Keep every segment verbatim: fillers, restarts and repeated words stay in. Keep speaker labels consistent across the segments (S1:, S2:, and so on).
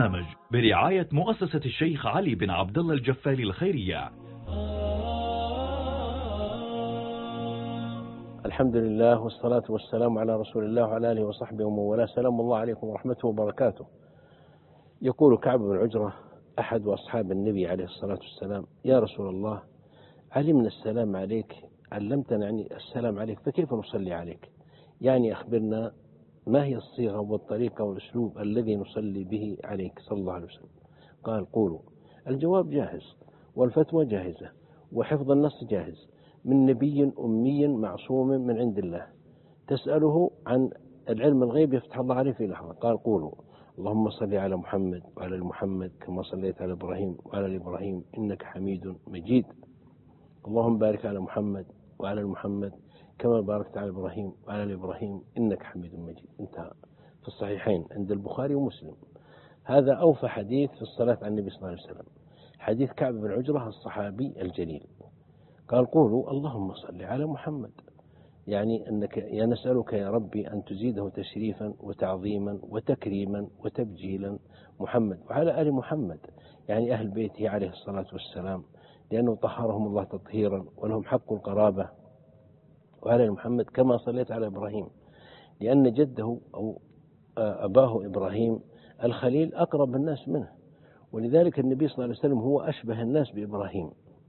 S1: البرنامج برعاية مؤسسة الشيخ علي بن عبد الله الجفالي الخيرية.
S2: الحمد لله والصلاة والسلام على رسول الله وعلى آله وصحبه ومن والاه. سلام الله عليكم ورحمته وبركاته. يقول كعب بن عجرة أحد أصحاب النبي عليه الصلاة والسلام: يا رسول الله، علمنا السلام عليك، علمتنا يعني السلام عليك، فكيف نصلي عليك؟ يعني أخبرنا ما هي الصيغة والطريقة والأسلوب الذي نصلي به عليك صلى الله عليه وسلم. قال: قولوا. الجواب جاهز، والفتوى جاهزة، وحفظ النص جاهز، من نبي أمي معصوم من عند الله، تسأله عن العلم الغيب يفتح الله عليه في لحظة. قال: قولوا اللهم صل على محمد وعلى محمد كما صليت على إبراهيم وعلى إبراهيم إنك حميد مجيد. اللهم بارك على محمد وعلى محمد كما باركت على إبراهيم وعلى إبراهيم إنك حميد مجيد. انتهى. في الصحيحين عند البخاري ومسلم. هذا أوفى حديث في الصلاة على النبي صلى الله عليه وسلم، حديث كعب بن عجرة الصحابي الجليل. قال: قولوا اللهم صل على محمد، يعني أنك يا نسألك يا ربي أن تزيده تشريفا وتعظيما وتكريما وتبجيلا محمد وعلى آل محمد، يعني أهل بيته عليه الصلاة والسلام، لأنه طهرهم الله تطهيرا ولهم حق القرابة، وعلى محمد كما صليت على إبراهيم، لأن جده أو أباه إبراهيم الخليل أقرب الناس منه، ولذلك النبي صلى الله عليه وسلم هو أشبه الناس بإبراهيم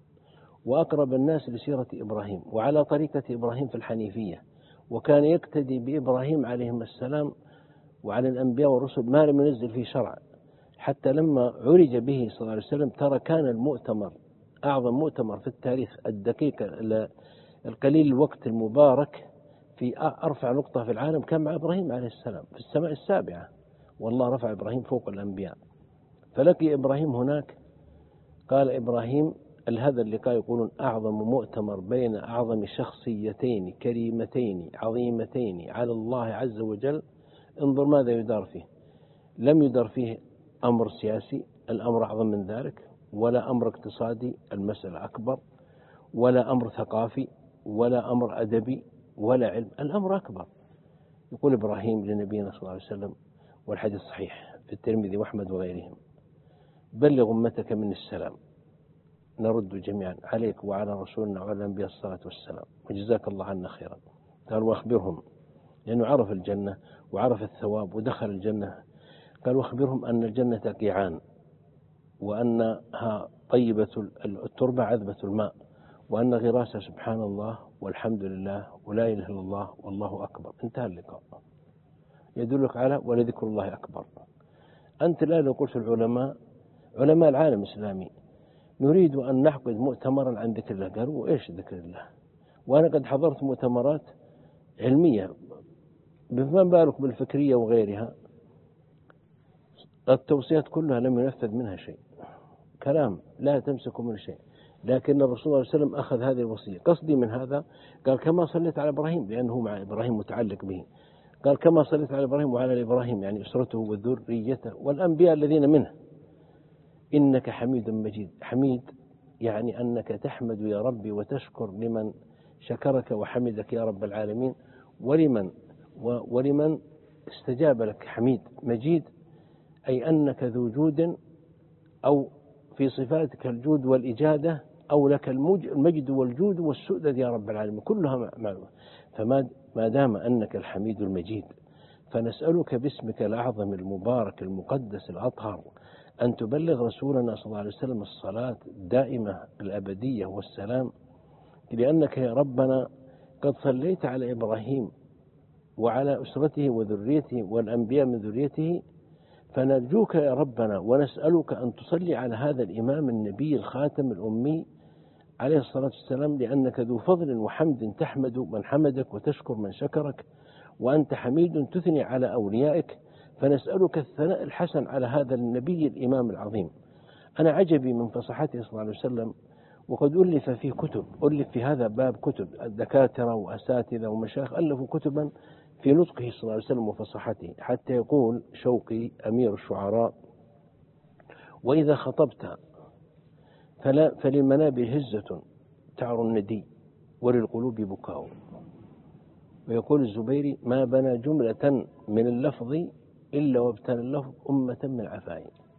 S2: وأقرب الناس لسيرة إبراهيم وعلى طريقة إبراهيم في الحنيفية، وكان يقتدي بإبراهيم عليهم السلام وعلى الأنبياء والرسل ما لم ينزل في شرع، حتى لما عرج به صلى الله عليه وسلم ترى كان المؤتمر أعظم مؤتمر في التاريخ الدقيق القليل الوقت المبارك في أرفع نقطة في العالم كان مع إبراهيم عليه السلام في السماء السابعة، والله رفع إبراهيم فوق الأنبياء. فلقي إبراهيم هناك، قال إبراهيم: هذا اللقاء يقولون أعظم مؤتمر بين أعظم شخصيتين كريمتين عظيمتين على الله عز وجل. انظر ماذا يدار فيه، لم يدار فيه أمر سياسي، الأمر أعظم من ذلك، ولا أمر اقتصادي، المسألة أكبر، ولا أمر ثقافي، ولا أمر أدبي، ولا علم، الأمر أكبر. يقول إبراهيم لنبينا صلى الله عليه وسلم، والحديث صحيح في الترمذي وأحمد وغيرهم: بلغ أمتك من السلام، نرد جميعا عليك وعلى رسولنا وعلى الأنبياء الصلاة والسلام، وجزاك الله عنا خيرا. قال: وأخبرهم، لأنه عرف الجنة وعرف الثواب ودخل الجنة. قال: وأخبرهم أن الجنة قيعان، وأنها طيبة التربة عذبة الماء، وأن غراسها سبحان الله والحمد لله ولا إله إلا الله والله أكبر. انتهى اللقاء. يدلك على ولذكر الله أكبر. أنت الآن لو قلت العلماء علماء العالم الإسلامي نريد أن نعقد مؤتمرا عن ذكر الله، قالوا: إيش ذكر الله؟ وأنا قد حضرت مؤتمرات علمية، بما بالك بالفكرية وغيرها، التوصيات كلها لم ينفذ منها شيء، كلام لا تمسكوا من شيء. لكن الرسول صلى الله عليه وسلم أخذ هذه الوصية. قصدي من هذا، قال: كما صليت على إبراهيم، لأنه مع إبراهيم متعلق به، قال: كما صليت على إبراهيم وعلى إبراهيم، يعني أسرته وذريته والأنبياء الذين منه، إنك حميد مجيد. حميد يعني أنك تحمد يا ربي وتشكر لمن شكرك وحمدك يا رب العالمين، ولمن ولمن استجاب لك. حميد. مجيد أي أنك ذو جود، أو في صفاتك الجود والإجادة، أو لك المجد والجود والسؤدد يا رب العالمين، كلها معلومة. فما دام أنك الحميد المجيد، فنسألك باسمك الأعظم المبارك المقدس الأطهر أن تبلغ رسولنا صلى الله عليه وسلم الصلاة الدائمة الأبدية والسلام، لأنك يا ربنا قد صليت على إبراهيم وعلى أسرته وذريته والأنبياء من ذريته، فنرجوك يا ربنا ونسألك أن تصلي على هذا الإمام النبي الخاتم الأمي عليه الصلاة والسلام، لأنك ذو فضل وحمد تحمد من حمدك وتشكر من شكرك، وأنت حميد تثني على أوليائك، فنسألك الثناء الحسن على هذا النبي الإمام العظيم. أنا عجبي من فصحته صلى الله عليه وسلم، وقد ألف فيه كتب، ألف في هذا باب كتب، الدكاترة وأساتذة ومشايخ ألفوا كتبا في نطقه صلى الله عليه وسلم وفصحته، حتى يقول شوقي أمير الشعراء: وإذا خطبت فلا فللمنابر هزة تعر الندي وللقلوب بكاء. ويقول الزبيري: ما بنى جملة من اللفظ إلا وابتنى اللفظ أمة من عفاء.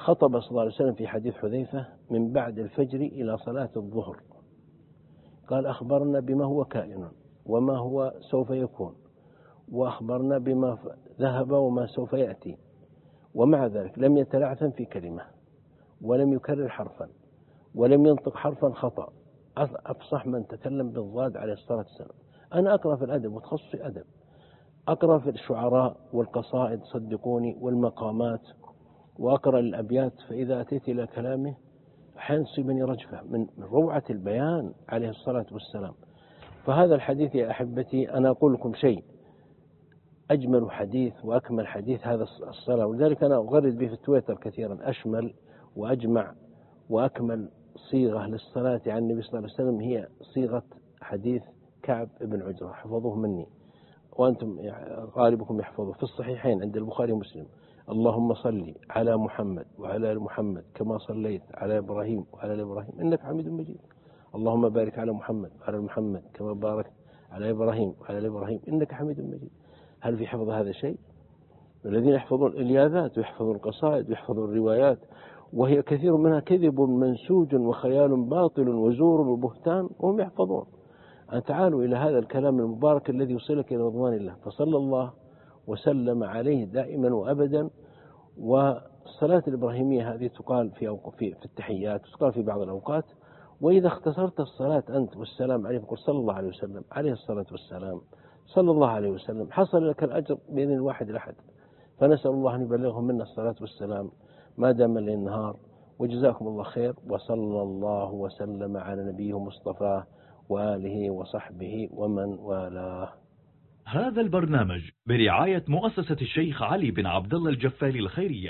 S2: خطب صلى الله عليه وسلم في حديث حذيفة من بعد الفجر إلى صلاة الظهر، قال أخبرنا بما هو كائن وما هو سوف يكون، وأخبرنا بما ذهب وما سوف يأتي، ومع ذلك لم يتلعثم في كلمة ولم يكرر حرفا ولم ينطق حرفا خطأ، أفصح من تكلم بالضاد عليه الصلاة والسلام. أنا أقرأ في الأدب وتخصصي أدب، أقرأ في الشعراء والقصائد صدقوني والمقامات، وأقرأ الأبيات، فإذا أتيت إلى كلامه أحيانا تصيبني رجفة من روعة البيان عليه الصلاة والسلام. فهذا الحديث يا أحبتي أنا أقول لكم شيء، أجمل حديث وأكمل حديث هذا الصلاة، ولذلك أنا أغرد به في تويتر كثيرا، أشمل وأجمع وأكمل صيغة للصلاة على النبي صلى الله عليه وسلم هي صيغة حديث كعب بن عجرة، حفظوه مني وأنتم غالبكم يحفظوه، في الصحيحين عند البخاري ومسلم: اللهم صل على محمد وعلى آل محمد كما صليت على إبراهيم وعلى آل إبراهيم إنك حميد مجيد، اللهم بارك على محمد وعلى محمد كما باركت على إبراهيم وعلى آل إبراهيم إنك حميد مجيد. هل في حفظ هذا شيء؟ الذين يحفظون الإلياذات ويحفظون القصائد ويحفظون الروايات، وهي كثير منها كذب منسوج وخيال باطل وزور وبهتان وهم يحفظون. أن تعالوا إلى هذا الكلام المبارك الذي يوصلك إلى رضوان الله، فصلى الله وسلم عليه دائما وأبدا. والصلاة الإبراهيمية هذه تقال في في التحيات، تقال في بعض الأوقات، وإذا اختصرت الصلاة أنت والسلام عليه فقل صلى الله عليه وسلم عليه الصلاة والسلام صلى الله عليه وسلم، حصل لك الأجر بإذن الواحد الأحد. فنسأل الله أن يبلغهم منا الصلاة والسلام ما دام الليل نهار، وجزاكم الله خير، وصلى الله وسلم على نبيه مصطفى وآله وصحبه ومن والاه.
S1: هذا البرنامج برعاية مؤسسة الشيخ علي بن عبد الله الجفالي الخيرية.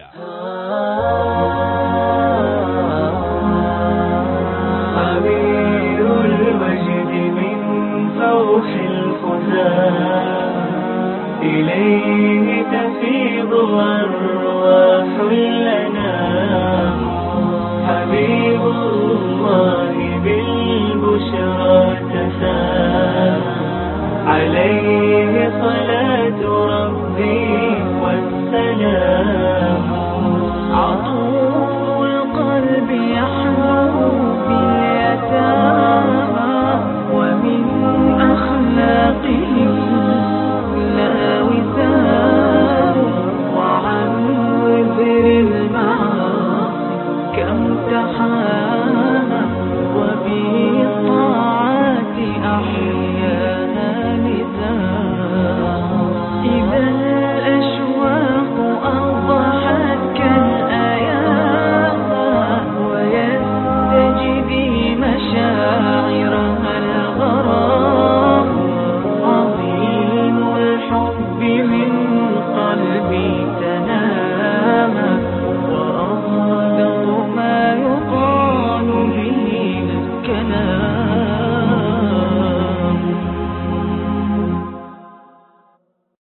S3: عبير المجد من فوح الخزان، إليه تفيض أرواح لنا، حبيب الله بالبشرى تسام، عليه صلاة ربي والسلام. عطوف القلب يحلو باليتامى، ومن أخلاقه لا وسام، وعن وزر المعاصي كم تحامى، وبالطاعات أحيا